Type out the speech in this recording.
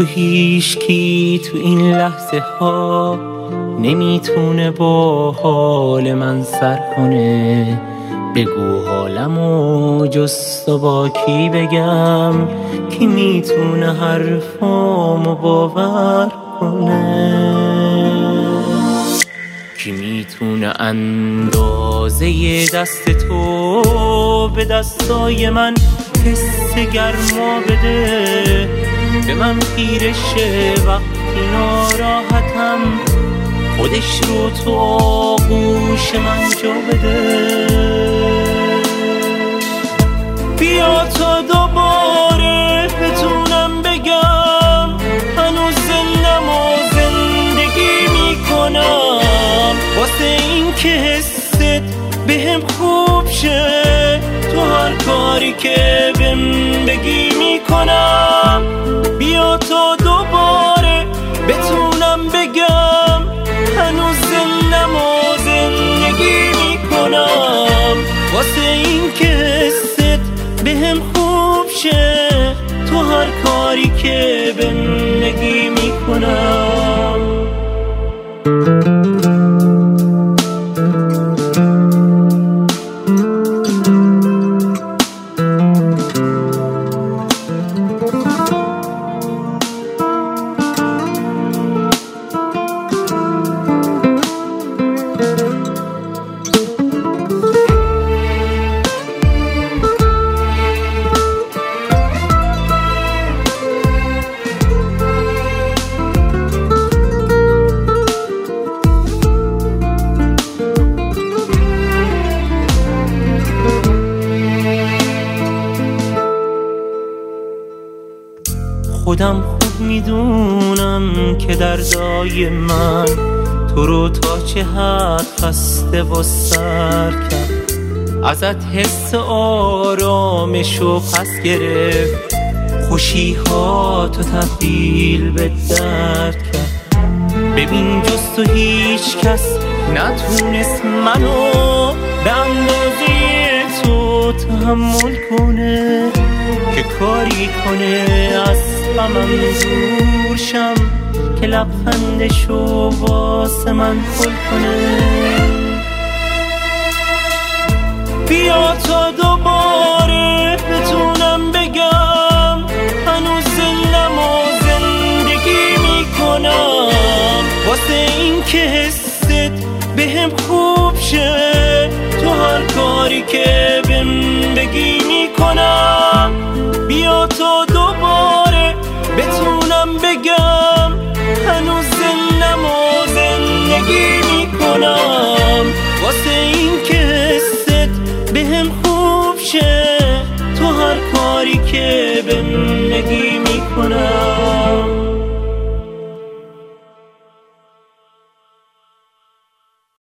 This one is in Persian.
تو هیچکی تو این لحظه ها نمیتونه با حال من سر کنه. بگو حالمو جز تو با کی بگم، کی میتونه حرفامو باور کنه؟ کی میتونه اندازه دست تو به دستای من حس گرما بده؟ به من خیره شه وقتی ناراحتم، خودش رو تو آغوش من جا بده. بیا تا دوباره بتونم بگم هنوز زندم و زندگی میکنم، واسه این که حست بهم خوب شه. تو هر کاری که بهم بگی میکنم. بیا تا دوباره بتونم بگم هنوز زندم و زندگی میکنم، واسه این که حست بهم خوب شه. تو هر کاری که بهم بگی میکنم. خودم خوب میدونم که دردای من تو رو تا چه حد خسته و سر کرد. ازت حس آرامشو پس گرفت، خوشی ها تو تبدیل به درد کرد. ببین جز تو هیچ کس نتونست منو به اندازه تو تحمل کنه، که کاری کنه از غمم دور شم، که لبخندشو واسه من پل کنه. بیا تا دوباره بتونم بگم هنوز زندم و زندگی میکنم، واسه این که حست بهم خوب شه. تو هر کاری که بهم بگی میکنم. بیا تا